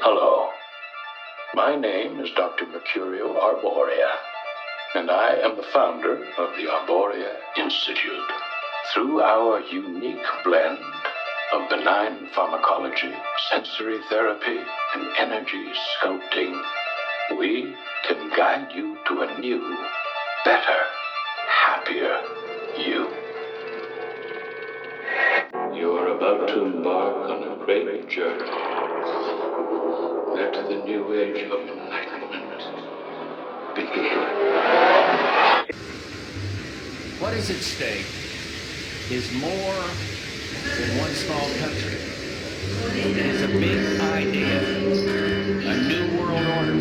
Hello. My name is Dr. Mercurio Arborea, and I am the founder of the Arborea Institute. Through our unique blend of benign pharmacology, sensory therapy, and energy sculpting, we can guide you to a new, better, happier you. You are about to embark on a great journey. Let the new age of enlightenment begin. What is at stake is more than one small country. It is a big idea, a new world order.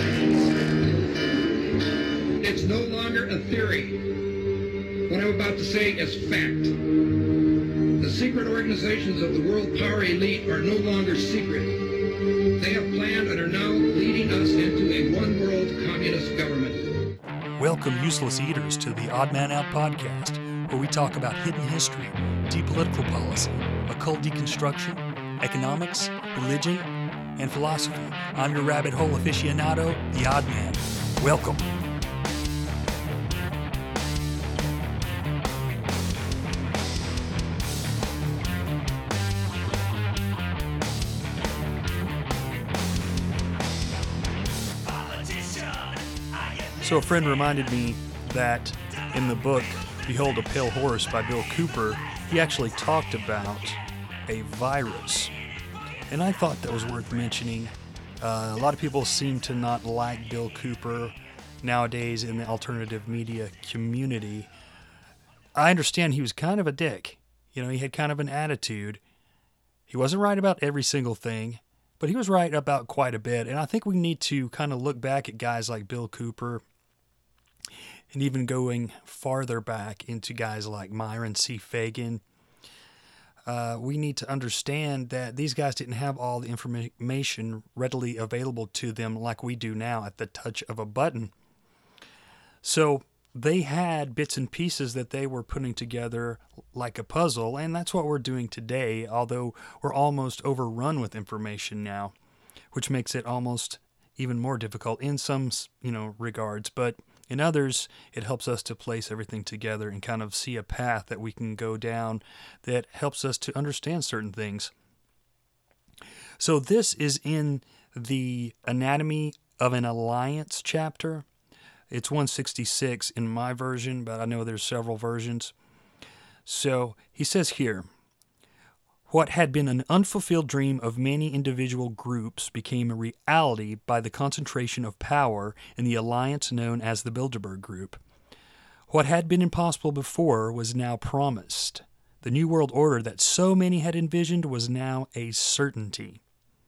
It's no longer a theory. What I'm about to say is fact. The secret organizations of the world power elite are no longer secret. They have planned and are now leading us into a one-world communist government. Welcome, useless eaters, to the Odd Man Out podcast, where we talk about hidden history, deep political policy, occult deconstruction, economics, religion, and philosophy. I'm your rabbit hole aficionado, the Odd Man. Welcome. So a friend reminded me that in the book, Behold a Pale Horse by Bill Cooper, he actually talked about a virus. And I thought that was worth mentioning. A lot of people seem to not like Bill Cooper nowadays in the alternative media community. I understand he was kind of a dick. You know, he had kind of an attitude. He wasn't right about every single thing, but he was right about quite a bit. And I think we need to kind of look back at guys like Bill Cooper, and even going farther back into guys like Myron C. Fagan. We need to understand that these guys didn't have all the information readily available to them like we do now at the touch of a button. So they had bits and pieces that they were putting together like a puzzle, and that's what we're doing today, although we're almost overrun with information now, which makes it almost even more difficult in some, regards. But in others, it helps us to place everything together and kind of see a path that we can go down that helps us to understand certain things. So this is in the Anatomy of an Alliance chapter. It's 166 in my version, but I know there's several versions. So he says here, what had been an unfulfilled dream of many individual groups became a reality by the concentration of power in the alliance known as the Bilderberg Group. What had been impossible before was now promised. The New World Order that so many had envisioned was now a certainty.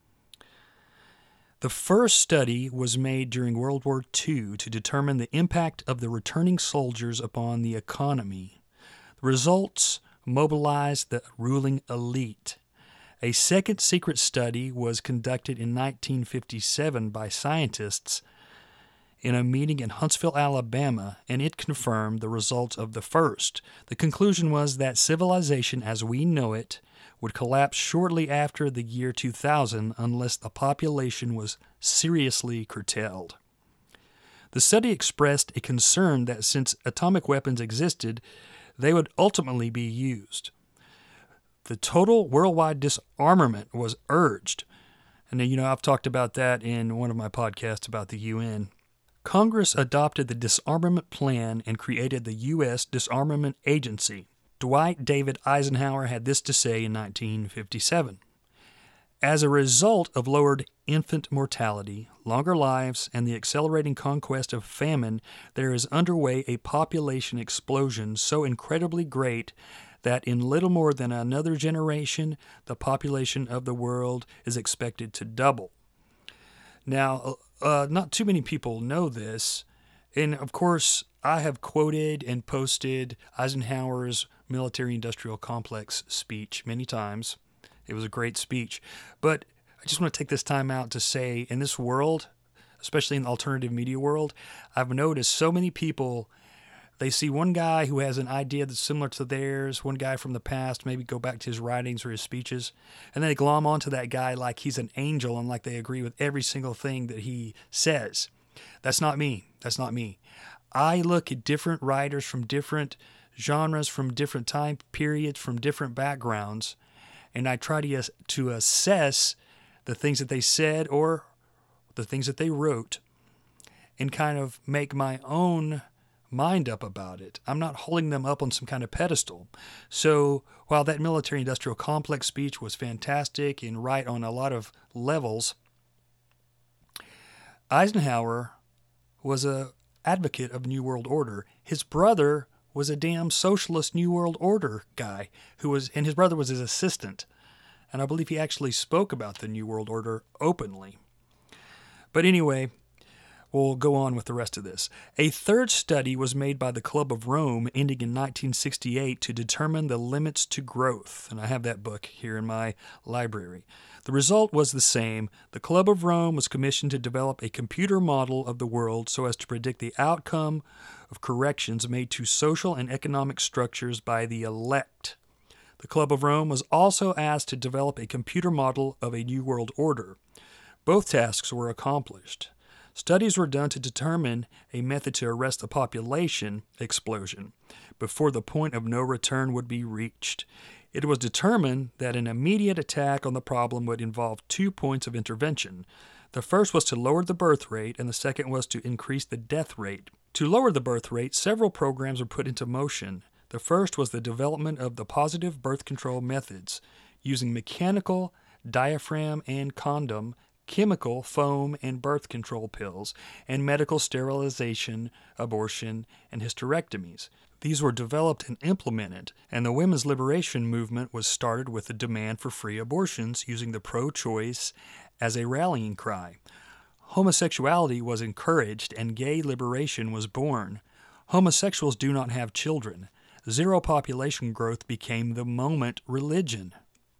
The first study was made during World War II to determine the impact of the returning soldiers upon the economy. The results mobilized the ruling elite. A second secret study was conducted in 1957 by scientists in a meeting in Huntsville, Alabama, and it confirmed the results of the first. The conclusion was that civilization as we know it would collapse shortly after the year 2000 unless the population was seriously curtailed. The study expressed a concern that since atomic weapons existed, they would ultimately be used. The total worldwide disarmament was urged. And I've talked about that in one of my podcasts about the UN. Congress adopted the disarmament plan and created the U.S. Disarmament Agency. Dwight David Eisenhower had this to say in 1957. As a result of lowered infant mortality, longer lives, and the accelerating conquest of famine, there is underway a population explosion so incredibly great that in little more than another generation, the population of the world is expected to double. Now, not too many people know this, and of course, I have quoted and posted Eisenhower's military-industrial complex speech many times. It was a great speech. But I just want to take this time out to say, in this world, especially in the alternative media world, I've noticed so many people They see one guy who has an idea that's similar to theirs, one guy from the past, maybe go back to his writings or his speeches, and then they glom onto that guy like he's an angel and like they agree with every single thing that he says. That's not me. That's not me. I look at different writers from different genres, from different time periods, from different backgrounds, and I try to assess the things that they said or the things that they wrote and kind of make my own mind up about it. I'm not holding them up on some kind of pedestal. So while that military-industrial complex speech was fantastic and right on a lot of levels, Eisenhower was an advocate of New World Order. His brother was a damn socialist New World Order guy and his brother was his assistant. And I believe he actually spoke about the New World Order openly. But anyway, we'll go on with the rest of this. A third study was made by the Club of Rome ending in 1968 to determine the limits to growth. And I have that book here in my library. The result was the same. The Club of Rome was commissioned to develop a computer model of the world so as to predict the outcome of corrections made to social and economic structures by the elect. The Club of Rome was also asked to develop a computer model of a New World Order. Both tasks were accomplished. Studies were done to determine a method to arrest the population explosion before the point of no return would be reached. It was determined that an immediate attack on the problem would involve 2 points of intervention. The first was to lower the birth rate, and the second was to increase the death rate. To lower the birth rate, several programs were put into motion. The first was the development of the positive birth control methods, using mechanical, diaphragm and condom, chemical, foam, and birth control pills, and medical sterilization, abortion, and hysterectomies. These were developed and implemented, and the women's liberation movement was started with the demand for free abortions using the pro-choice as a rallying cry. Homosexuality was encouraged, and gay liberation was born. Homosexuals do not have children. Zero population growth became the moment religion.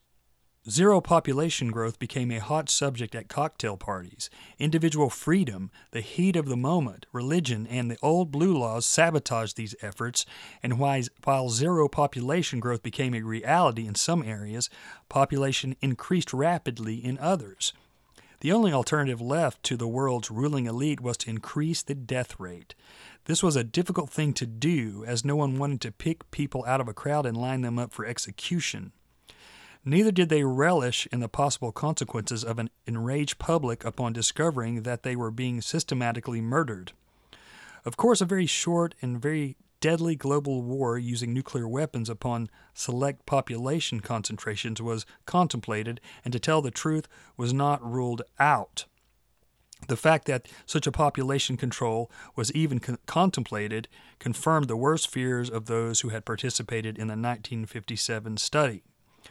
Zero population growth became a hot subject at cocktail parties. Individual freedom, the heat of the moment, religion, and the old blue laws sabotaged these efforts, and while zero population growth became a reality in some areas, population increased rapidly in others. The only alternative left to the world's ruling elite was to increase the death rate. This was a difficult thing to do, as no one wanted to pick people out of a crowd and line them up for execution. Neither did they relish in the possible consequences of an enraged public upon discovering that they were being systematically murdered. Of course, a very short and very deadly global war using nuclear weapons upon select population concentrations was contemplated, and to tell the truth, was not ruled out. The fact that such a population control was even contemplated confirmed the worst fears of those who had participated in the 1957 study.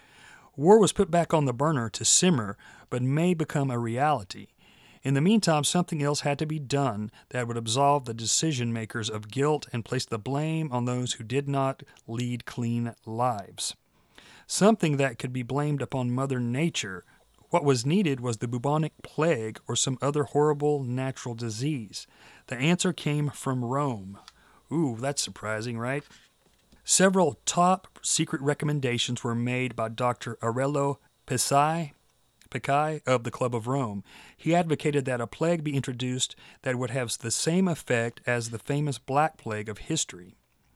War was put back on the burner to simmer, but may become a reality. In the meantime, something else had to be done that would absolve the decision-makers of guilt and place the blame on those who did not lead clean lives. Something that could be blamed upon Mother Nature. What was needed was the bubonic plague or some other horrible natural disease. The answer came from Rome. Ooh, that's surprising, right? Several top-secret recommendations were made by Dr. Aurelio Pecci of the Club of Rome. He advocated that a plague be introduced that would have the same effect as the famous Black Plague of history.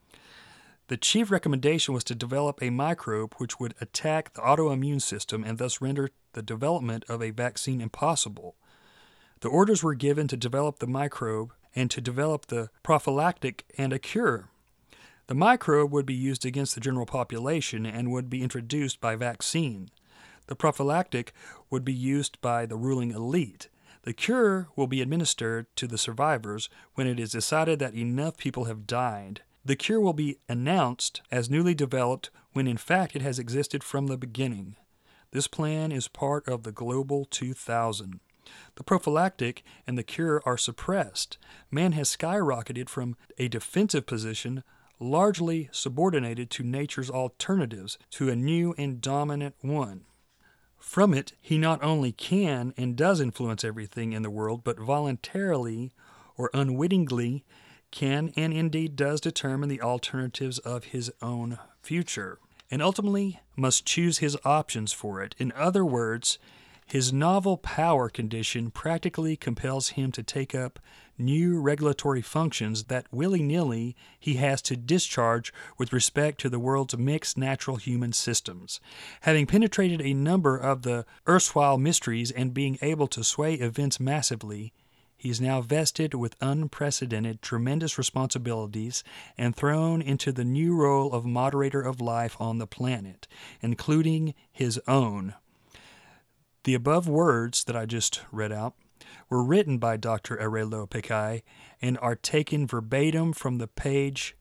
The chief recommendation was to develop a microbe which would attack the autoimmune system and thus render the development of a vaccine impossible. The orders were given to develop the microbe and to develop the prophylactic and a cure. The microbe would be used against the general population and would be introduced by vaccine. The prophylactic would be used by the ruling elite. The cure will be administered to the survivors when it is decided that enough people have died. The cure will be announced as newly developed when in fact it has existed from the beginning. This plan is part of the Global 2000. The prophylactic and the cure are suppressed. Man has skyrocketed from a defensive position largely subordinated to nature's alternatives to a new and dominant one. From it, he not only can and does influence everything in the world, but voluntarily or unwittingly can and indeed does determine the alternatives of his own future, and ultimately must choose his options for it. In other words, his novel power condition practically compels him to take up new regulatory functions that willy-nilly he has to discharge with respect to the world's mixed natural human systems. Having penetrated a number of the erstwhile mysteries and being able to sway events massively, he is now vested with unprecedented, tremendous responsibilities and thrown into the new role of moderator of life on the planet, including his own. The above words that I just read out were written by Dr. Aurelio Peccei and are taken verbatim from the page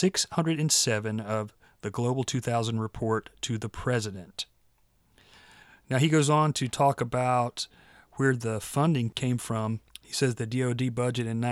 607 of the Global 2000 Report to the President. Now he goes on to talk about where the funding came from. He says the DoD budget in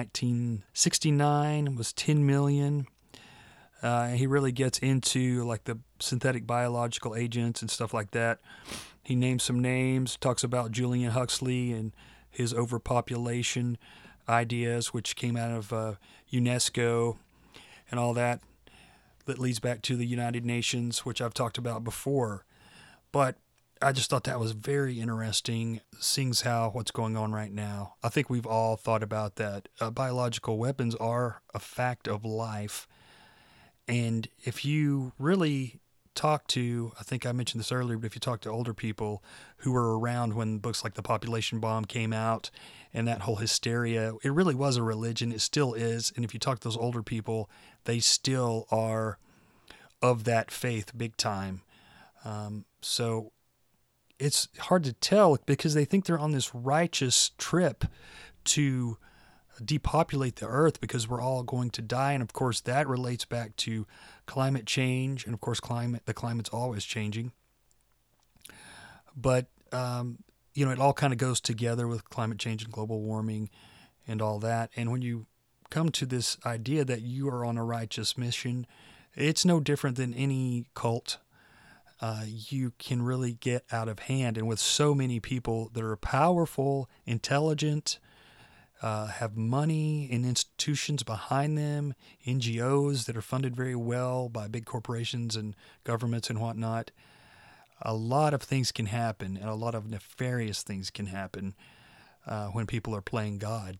1969 was $10 million. He really gets into like the synthetic biological agents and stuff like that. He names some names, talks about Julian Huxley and his overpopulation ideas, which came out of UNESCO and all that. That leads back to the United Nations, which I've talked about before. But I just thought that was very interesting, seeing how what's going on right now. I think we've all thought about that. Biological weapons are a fact of life. And if you really talk to, I think I mentioned this earlier, but if you talk to older people who were around when books like The Population Bomb came out and that whole hysteria, it really was a religion. It still is. And if you talk to those older people, they still are of that faith big time. So it's hard to tell because they think they're on this righteous trip to depopulate the earth because we're all going to die. And of course that relates back to climate change. And of course the climate's always changing. But, it all kind of goes together with climate change and global warming and all that. And when you come to this idea that you are on a righteous mission, it's no different than any cult. You can really get out of hand. And with so many people that are powerful, intelligent, have money and institutions behind them, NGOs that are funded very well by big corporations and governments and whatnot, a lot of things can happen, and a lot of nefarious things can happen when people are playing God.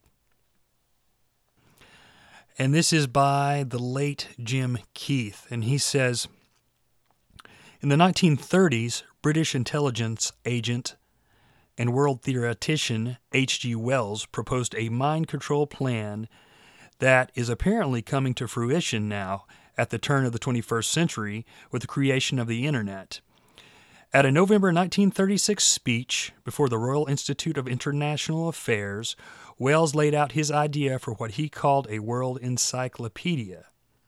And this is by the late Jim Keith, and he says, in the 1930s, British intelligence agent and world theoretician H.G. Wells proposed a mind control plan that is apparently coming to fruition now at the turn of the 21st century with the creation of the Internet. At a November 1936 speech before the Royal Institute of International Affairs, Wells laid out his idea for what he called a world encyclopedia.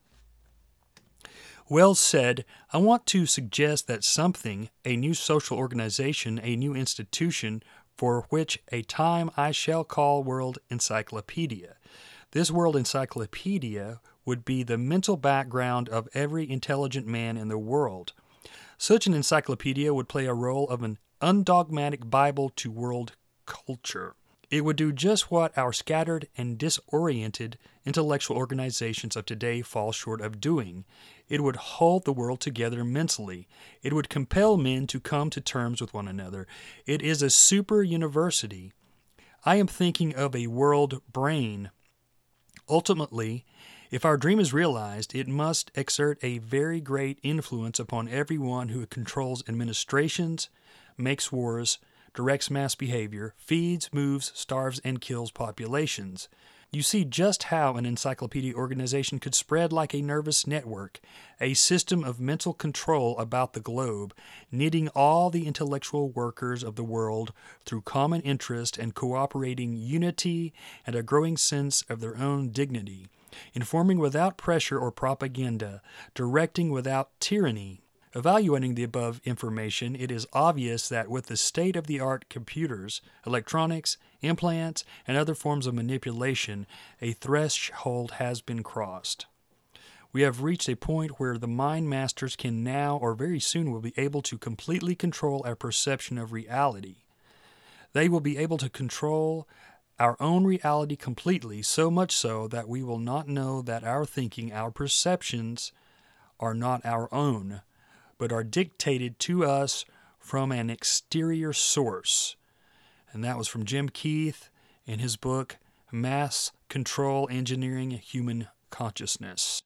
Wells said, I want to suggest that something, a new social organization, a new institution, for which a time I shall call World Encyclopedia. This World Encyclopedia would be the mental background of every intelligent man in the world. Such an encyclopedia would play a role of an undogmatic Bible to world culture. It would do just what our scattered and disoriented intellectual organizations of today fall short of doing. It would hold the world together mentally. It would compel men to come to terms with one another. It is a super university. I am thinking of a world brain. Ultimately, if our dream is realized, it must exert a very great influence upon everyone who controls administrations, makes wars, directs mass behavior, feeds, moves, starves, and kills populations. You see just how an encyclopedia organization could spread like a nervous network, a system of mental control about the globe, knitting all the intellectual workers of the world through common interest and cooperating unity and a growing sense of their own dignity, informing without pressure or propaganda, directing without tyranny. Evaluating the above information, it is obvious that with the state-of-the-art computers, electronics, implants, and other forms of manipulation, a threshold has been crossed. We have reached a point where the mind masters can now or very soon will be able to completely control our perception of reality. They will be able to control our own reality completely, so much so that we will not know that our thinking, our perceptions are not our own, but are dictated to us from an exterior source. And that was from Jim Keith in his book, Mass Control Engineering Human Consciousness.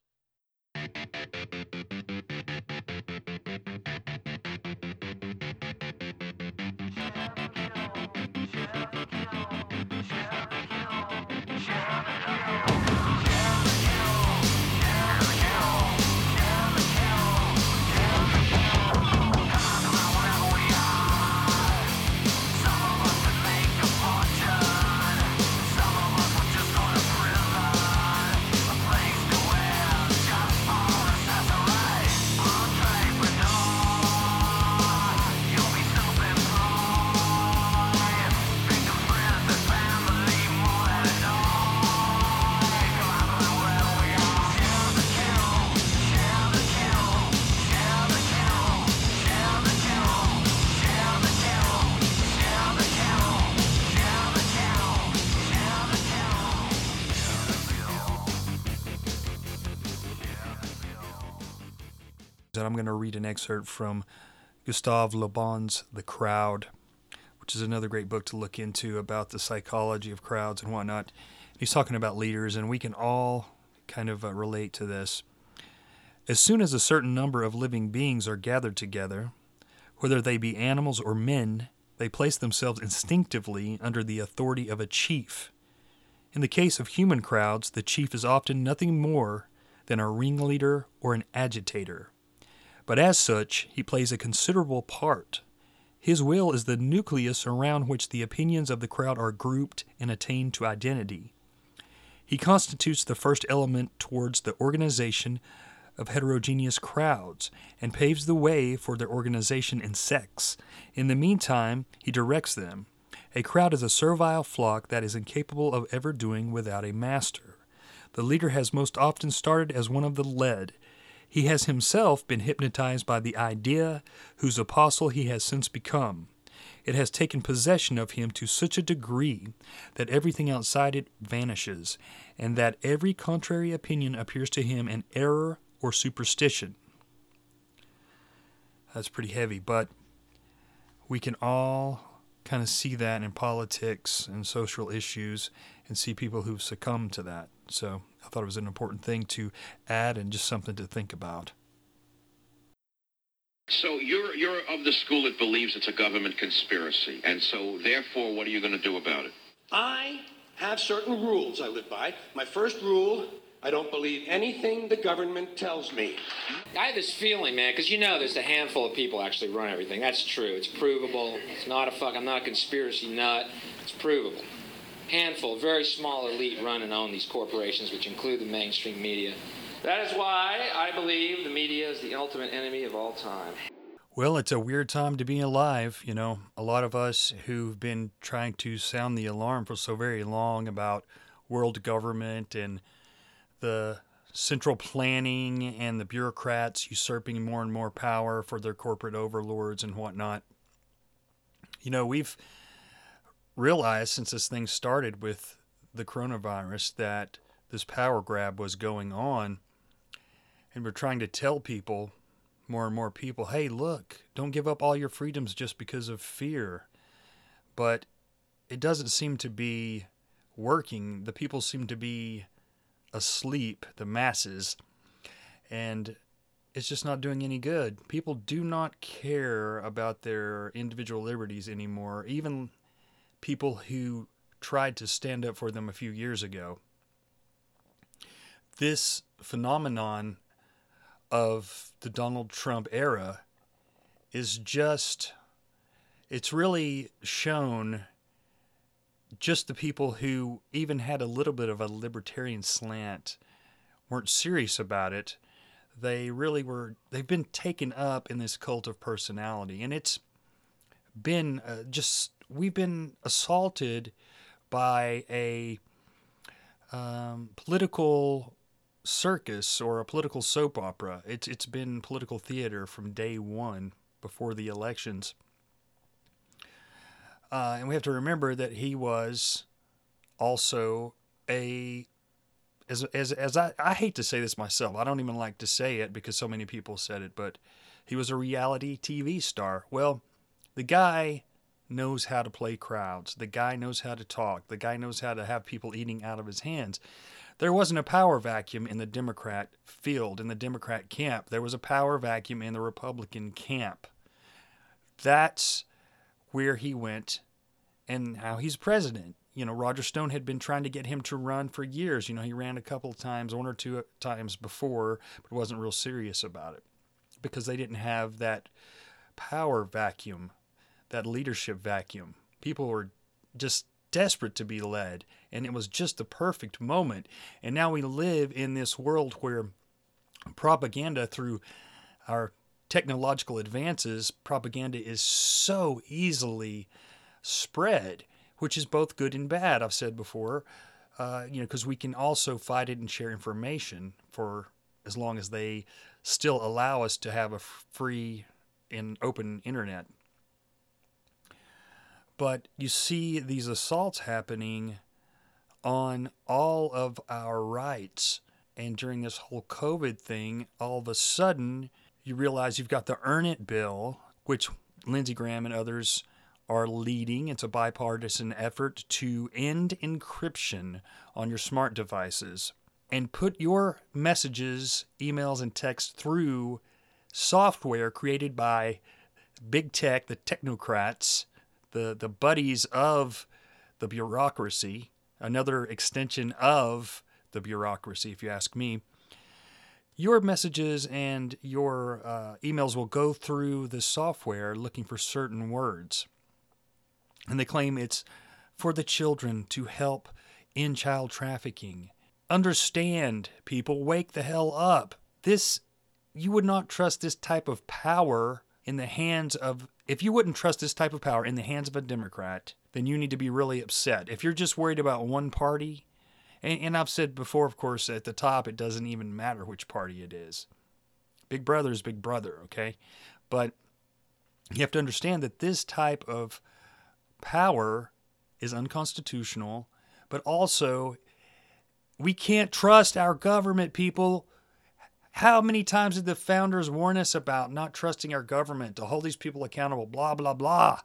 And I'm going to read an excerpt from Gustave Le Bon's The Crowd, which is another great book to look into about the psychology of crowds and whatnot. He's talking about leaders, and we can all kind of relate to this. As soon as a certain number of living beings are gathered together, whether they be animals or men, they place themselves instinctively under the authority of a chief. In the case of human crowds, the chief is often nothing more than a ringleader or an agitator. But as such, he plays a considerable part. His will is the nucleus around which the opinions of the crowd are grouped and attain to identity. He constitutes the first element towards the organization of heterogeneous crowds and paves the way for their organization in sects. In the meantime, he directs them. A crowd is a servile flock that is incapable of ever doing without a master. The leader has most often started as one of the led. He has himself been hypnotized by the idea whose apostle he has since become. It has taken possession of him to such a degree that everything outside it vanishes, and that every contrary opinion appears to him an error or superstition. That's pretty heavy, but we can all kind of see that in politics and social issues and see people who've succumbed to that. So I thought it was an important thing to add and just something to think about. So you're of the school that believes it's a government conspiracy, and so therefore, what are you going to do about it? I have certain rules I live by. My first rule, I don't believe anything the government tells me. I have this feeling, man, because there's a handful of people actually run everything. That's true. It's provable. It's not I'm not a conspiracy nut. It's provable. Handful, very small elite run and own these corporations, which include the mainstream media. That is why I believe the media is the ultimate enemy of all time. Well, it's a weird time to be alive. A lot of us who've been trying to sound the alarm for so very long about world government and the central planning and the bureaucrats usurping more and more power for their corporate overlords and whatnot. We've realized since this thing started with the coronavirus that this power grab was going on, and we're trying to tell people, more and more people, hey, look, don't give up all your freedoms just because of fear. But it doesn't seem to be working. The people seem to be asleep, the masses, and it's just not doing any good. People do not care about their individual liberties anymore, even people who tried to stand up for them a few years ago. This phenomenon of the Donald Trump era is it's really shown just the people who even had a little bit of a libertarian slant weren't serious about it. They've been taken up in this cult of personality, and it's been we've been assaulted by a political circus or a political soap opera. It's been political theater from day one before the elections. And we have to remember that he was also as I hate to say this myself, I don't even like to say it because so many people said it, but he was a reality TV star. Well, the guy knows how to play crowds. The guy knows how to talk. The guy knows how to have people eating out of his hands. There wasn't a power vacuum in the Democrat field, in the Democrat camp. There was a power vacuum in the Republican camp. That's where he went and how he's president. Roger Stone had been trying to get him to run for years. He ran a couple of times, one or two times before, but wasn't real serious about it because they didn't have that power vacuum, that leadership vacuum. People were just desperate to be led, and it was just the perfect moment. And now we live in this world where propaganda, through our technological advances, propaganda is so easily spread, which is both good and bad. I've said before, because we can also fight it and share information for as long as they still allow us to have a free and open internet. But you see these assaults happening on all of our rights. And during this whole COVID thing, all of a sudden, you realize you've got the Earn It bill, which Lindsey Graham and others are leading. It's a bipartisan effort to end encryption on your smart devices and put your messages, emails, and texts through software created by big tech, the technocrats, the buddies of the bureaucracy, another extension of the bureaucracy, if you ask me. Your messages and your emails will go through the software looking for certain words. And they claim it's for the children to help in child trafficking. Understand, people, wake the hell up. You would not trust this type of power in the hands of, if you wouldn't trust this type of power in the hands of a Democrat, then you need to be really upset. If you're just worried about one party, and I've said before, of course, at the top, it doesn't even matter which party it is. Big brother is big brother, okay? But you have to understand that this type of power is unconstitutional, but also we can't trust our government, people. How many times did the founders warn us about not trusting our government, to hold these people accountable, blah, blah, blah,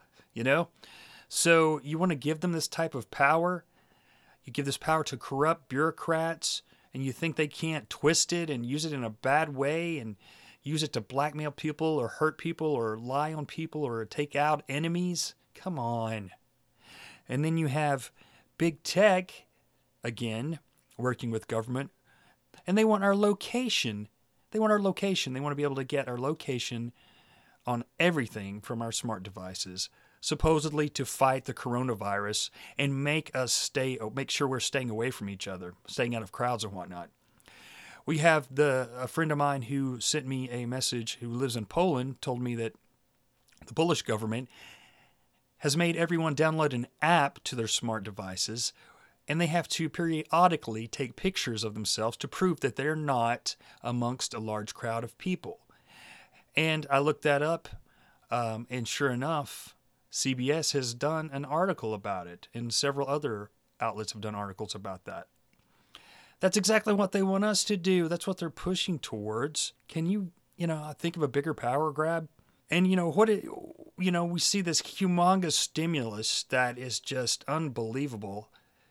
So you want to give them this type of power? You give this power to corrupt bureaucrats, and you think they can't twist it and use it in a bad way and use it to blackmail people or hurt people or lie on people or take out enemies? Come on. And then you have big tech, again, working with government, and they want our location. They want to be able to get our location on everything from our smart devices, supposedly to fight the coronavirus and make sure we're staying away from each other, staying out of crowds and whatnot. We have a friend of mine who sent me a message, who lives in Poland, told me that the Polish government has made everyone download an app to their smart devices, and they have to periodically take pictures of themselves to prove that they're not amongst a large crowd of people. And I looked that up, and sure enough, CBS has done an article about it, and several other outlets have done articles about that. That's exactly what they want us to do. That's what they're pushing towards. Can you, think of a bigger power grab? And we see this humongous stimulus that is just unbelievable.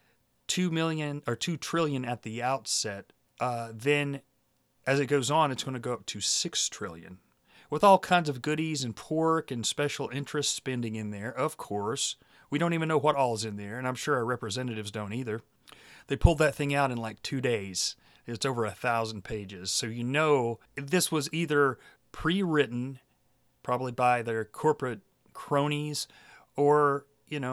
$2 trillion at the outset. Then as it goes on, it's going to go up to $6 trillion. With all kinds of goodies and pork and special interest spending in there, of course. We don't even know what all is in there, and I'm sure our representatives don't either. They pulled that thing out in like 2 days. It's over 1,000 pages. So this was either pre-written, probably by their corporate cronies, or,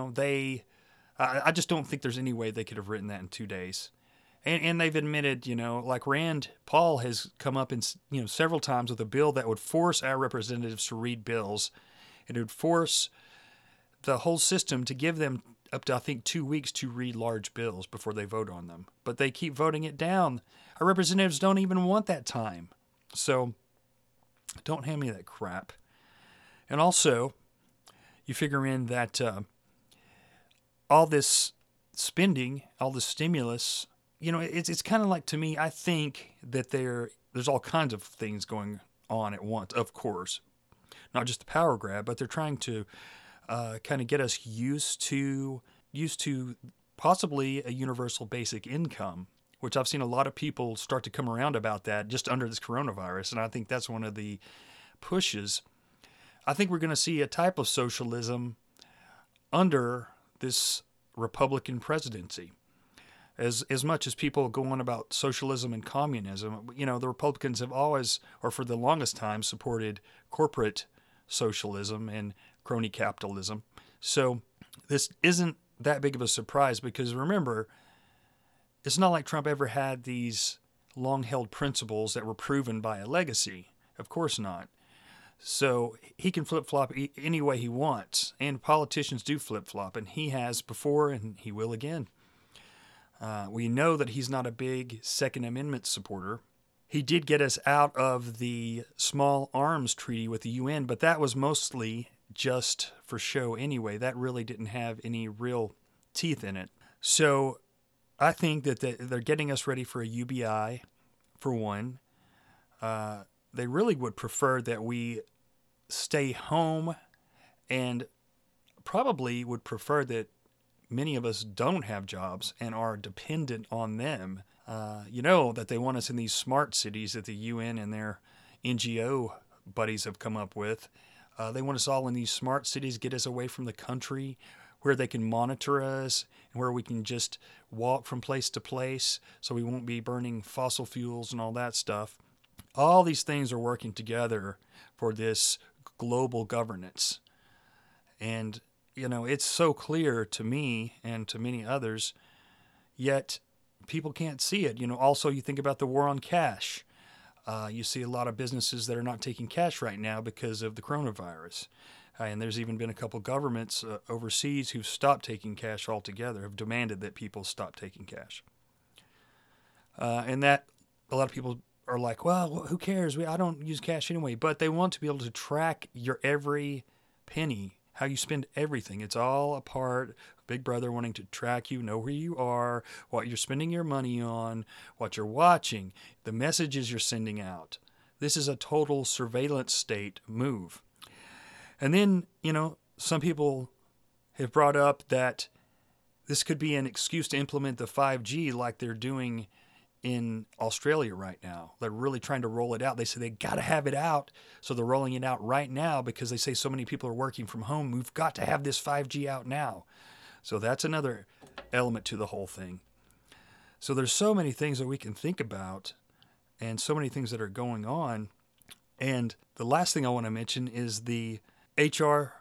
I just don't think there's any way they could have written that in 2 days. And they've admitted, like Rand Paul has come up in, several times with a bill that would force our representatives to read bills. It would force the whole system to give them up to, I think, 2 weeks to read large bills before they vote on them. But they keep voting it down. Our representatives don't even want that time. So don't hand me that crap. And also, you figure in that all this spending, all the stimulus, it's kind of like, to me, I think that there's all kinds of things going on at once, of course. Not just the power grab, but they're trying to kind of get us used to possibly a universal basic income, which I've seen a lot of people start to come around about that just under this coronavirus. And I think that's one of the pushes. I think we're going to see a type of socialism under this Republican presidency. As much as people go on about socialism and communism, the Republicans have always, or for the longest time, supported corporate socialism and crony capitalism. So this isn't that big of a surprise, because remember, it's not like Trump ever had these long-held principles that were proven by a legacy. Of course not. So he can flip-flop any way he wants, and politicians do flip-flop, and he has before, and he will again. We know that he's not a big Second Amendment supporter. He did get us out of the small arms treaty with the UN, but that was mostly just for show anyway. That really didn't have any real teeth in it. So I think that they're getting us ready for a UBI, for one. They really would prefer that we stay home, and probably would prefer that many of us don't have jobs and are dependent on them. That they want us in these smart cities that the UN and their NGO buddies have come up with. They want us all in these smart cities, get us away from the country, where they can monitor us and where we can just walk from place to place so we won't be burning fossil fuels and all that stuff. All these things are working together for this global governance. And, it's so clear to me and to many others, yet people can't see it. Also, you think about the war on cash. You see a lot of businesses that are not taking cash right now because of the coronavirus. And there's even been a couple governments overseas who've stopped taking cash altogether, have demanded that people stop taking cash. And that a lot of people are like, well, who cares? I don't use cash anyway. But they want to be able to track your every penny, how you spend everything. It's all a part of Big Brother wanting to track you, know where you are, what you're spending your money on, what you're watching, the messages you're sending out. This is a total surveillance state move. And then, some people have brought up that this could be an excuse to implement the 5G like they're doing in Australia right now. They're really trying to roll it out. They say they got to have it out, so they're rolling it out right now because they say so many people are working from home. We've got to have this 5G out now. So that's another element to the whole thing. So there's so many things that we can think about and so many things that are going on. And the last thing I want to mention is the H.R.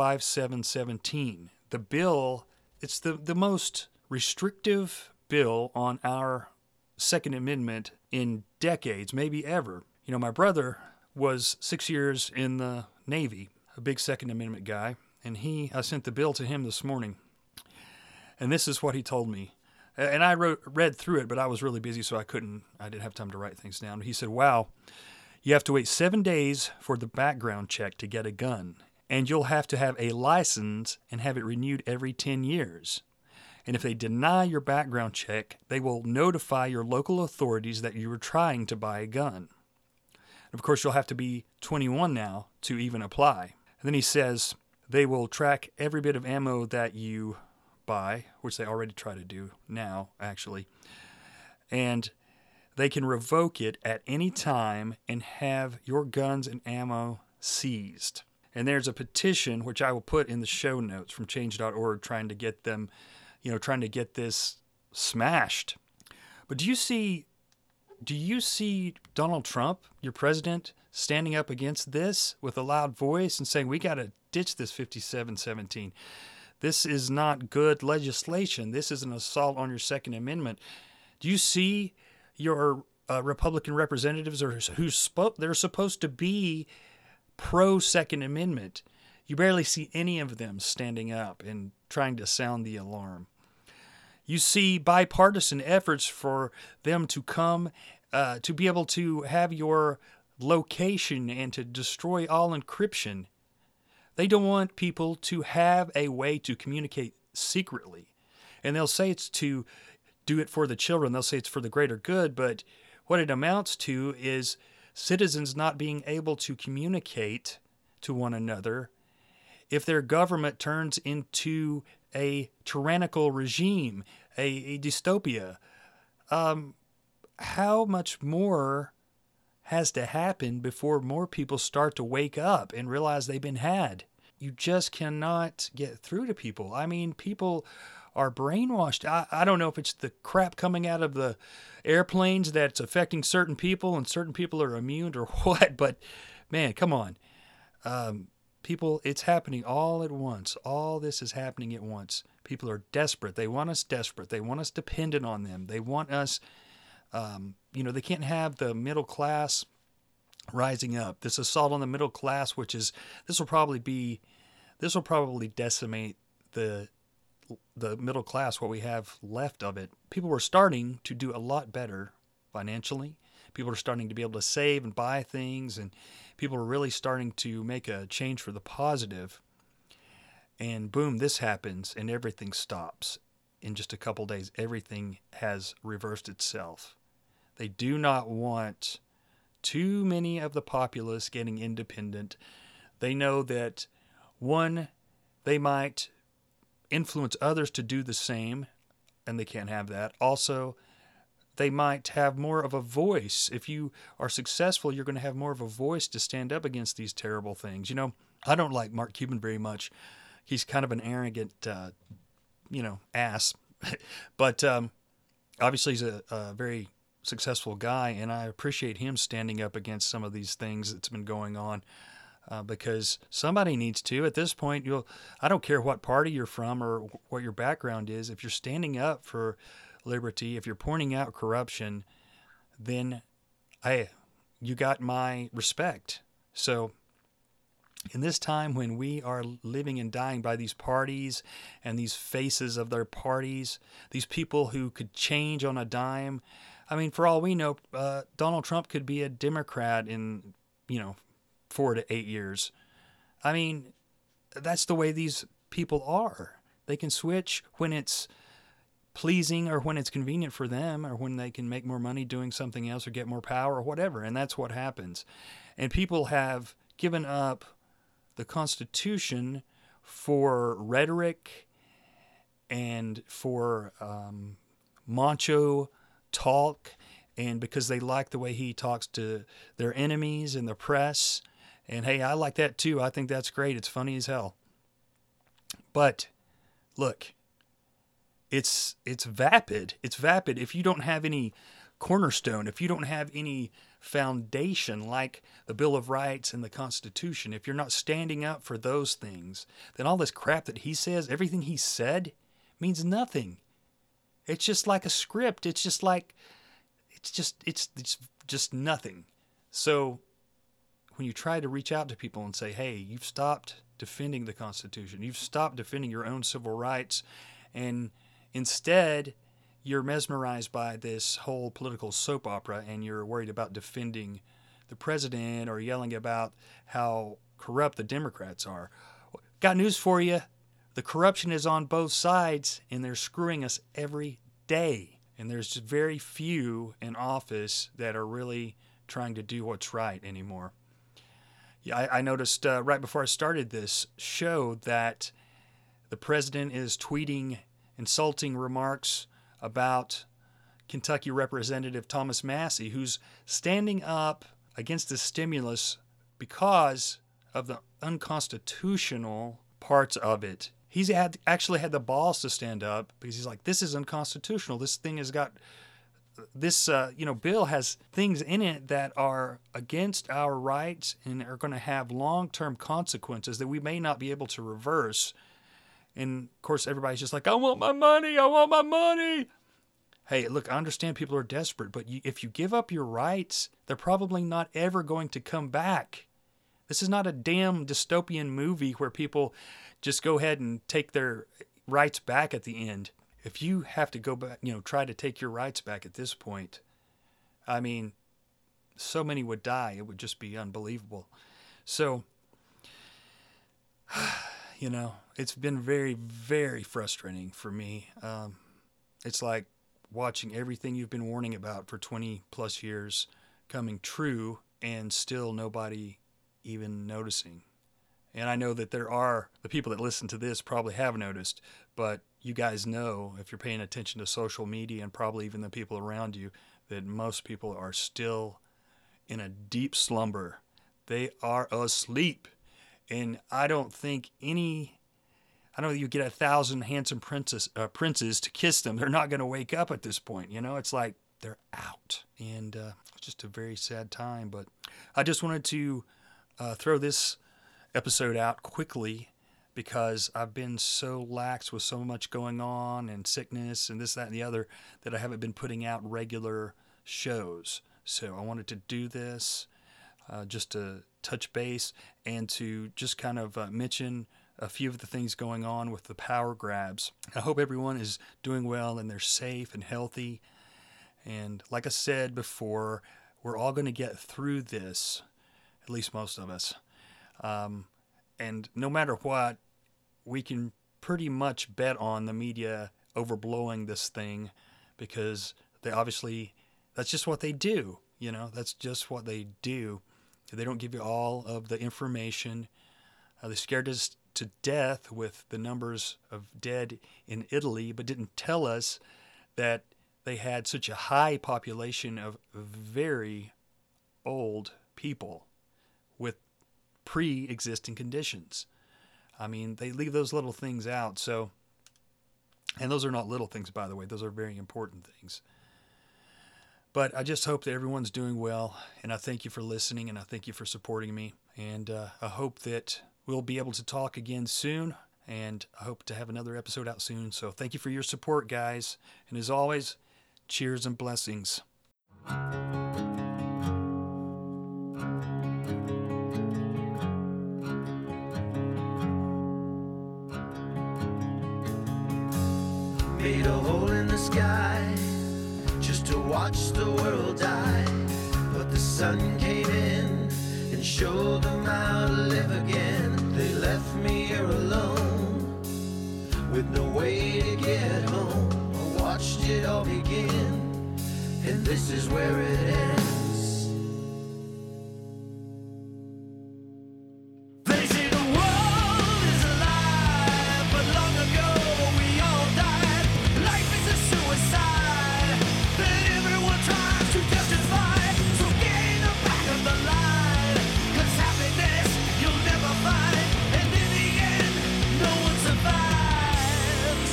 5717. The bill, it's the most restrictive bill on our Second Amendment in decades, maybe ever. My brother was 6 years in the Navy, a big Second Amendment guy, and I sent the bill to him this morning. And this is what he told me. And I read through it, but I was really busy, so I didn't have time to write things down. He said, wow, you have to wait 7 days for the background check to get a gun. And you'll have to have a license and have it renewed every 10 years. And if they deny your background check, they will notify your local authorities that you were trying to buy a gun. And of course, you'll have to be 21 now to even apply. And then he says they will track every bit of ammo that you buy, which they already try to do now, actually. And they can revoke it at any time and have your guns and ammo seized. And there's a petition, which I will put in the show notes from change.org, trying to get them, trying to get this smashed. But do you see Donald Trump, your president, standing up against this with a loud voice and saying, we got to ditch this 5717. This is not good legislation. This is an assault on your Second Amendment. Do you see your Republican representatives they're supposed to be pro-Second Amendment? You barely see any of them standing up and trying to sound the alarm. You see bipartisan efforts for them to come to be able to have your location and to destroy all encryption. They don't want people to have a way to communicate secretly. And they'll say it's to do it for the children. They'll say it's for the greater good, but what it amounts to is citizens not being able to communicate to one another if their government turns into a tyrannical regime, a dystopia. How much more has to happen before more people start to wake up and realize they've been had? You just cannot get through to people. I mean, people are brainwashed. I don't know if it's the crap coming out of the airplanes that's affecting certain people and certain people are immune or what, but man, come on. People, it's happening all at once. All this is happening at once. People are desperate. They want us desperate. They want us dependent on them. They want us, they can't have the middle class rising up. This assault on the middle class, this will probably decimate the middle class, what we have left of it. People are starting to do a lot better financially. People are starting to be able to save and buy things, and people are really starting to make a change for the positive. And boom, this happens, and everything stops. In just a couple days, everything has reversed itself. They do not want too many of the populace getting independent. They know that, one, they might influence others to do the same, and they can't have that. Also, they might have more of a voice. If you are successful, you're going to have more of a voice to stand up against these terrible things. I don't like Mark Cuban very much. He's kind of an arrogant, ass. But obviously he's a very successful guy, and I appreciate him standing up against some of these things that's been going on. Because somebody needs to. At this point, I don't care what party you're from or what your background is. If you're standing up for liberty, if you're pointing out corruption, then you got my respect. So in this time when we are living and dying by these parties and these faces of their parties, these people who could change on a dime, I mean, for all we know, Donald Trump could be a Democrat in, 4 to 8 years. I mean, that's the way these people are. They can switch when it's pleasing or when it's convenient for them or when they can make more money doing something else or get more power or whatever, and that's what happens. And people have given up the Constitution for rhetoric and for macho talk, and because they like the way he talks to their enemies and the press. And hey, I like that too. I think that's great. It's funny as hell. But look, it's vapid. It's vapid if you don't have any cornerstone, if you don't have any foundation like the Bill of Rights and the Constitution, if you're not standing up for those things, then all this crap that he says, everything he said, means nothing. It's just like a script. It's just nothing. So when you try to reach out to people and say, hey, you've stopped defending the Constitution, you've stopped defending your own civil rights, and instead you're mesmerized by this whole political soap opera and you're worried about defending the president or yelling about how corrupt the Democrats are. Got news for you. The corruption is on both sides, and they're screwing us every day. And there's just very few in office that are really trying to do what's right anymore. Yeah, I noticed right before I started this show that the president is tweeting insulting remarks about Kentucky Representative Thomas Massie, who's standing up against the stimulus because of the unconstitutional parts of it. He's actually had the balls to stand up because he's like, this is unconstitutional. This thing has got, this bill has things in it that are against our rights and are going to have long-term consequences that we may not be able to reverse. And, of course, everybody's just like, I want my money. I want my money. Hey, look, I understand people are desperate, but if you give up your rights, they're probably not ever going to come back. This is not a damn dystopian movie where people just go ahead and take their rights back at the end. If you have to go back, try to take your rights back at this point, I mean, so many would die. It would just be unbelievable. So, it's been very, very frustrating for me. It's like watching everything you've been warning about for 20 plus years coming true and still nobody even noticing. And I know that there are, the people that listen to this probably have noticed, but you guys know, if you're paying attention to social media and probably even the people around you, that most people are still in a deep slumber. They are asleep. And I don't think you get 1,000 handsome princes to kiss them. They're not going to wake up at this point. It's like they're out. And it's just a very sad time. But I just wanted to throw this episode out quickly because I've been so lax with so much going on and sickness and this, that, and the other that I haven't been putting out regular shows. So I wanted to do this just to touch base and to just kind of mention a few of the things going on with the power grabs. I hope everyone is doing well and they're safe and healthy. And like I said before, we're all going to get through this, at least most of us. And no matter what, we can pretty much bet on the media overblowing this thing because they obviously, that's just what they do. That's just what they do. They don't give you all of the information. They scared us to death with the numbers of dead in Italy, but didn't tell us that they had such a high population of very old people with pre-existing conditions. I mean, they leave those little things out. So, and those are not little things, by the way. Those are very important things. But I just hope that everyone's doing well, and I thank you for listening, and I thank you for supporting me. And I hope that we'll be able to talk again soon, and I hope to have another episode out soon. So thank you for your support, guys. And as always, cheers and blessings. Made a hole in the sky just to watch the world die, but the sun came in and showed them how to live again. They left me here alone with no way to get home. I watched it all begin, and this is where it ends. They say the world is alive, but long ago we all died. Life is a suicide that everyone tries to justify. So get in the back of the line, 'cause happiness you'll never find, and in the end, no one survives.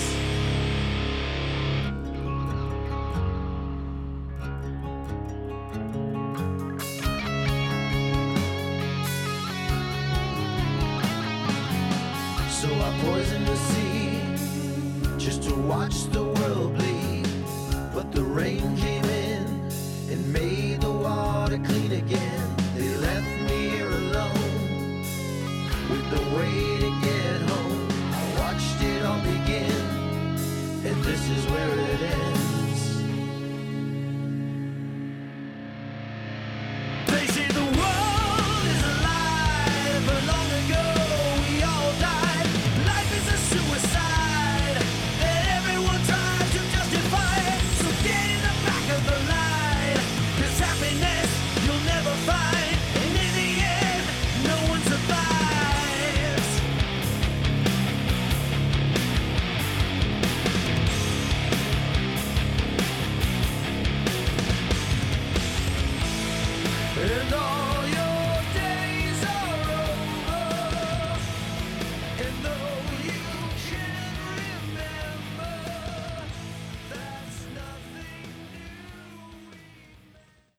So I poisoned the sea just to watch the world bleed, but the rain came in and made the water clean again. They left me here alone with no way to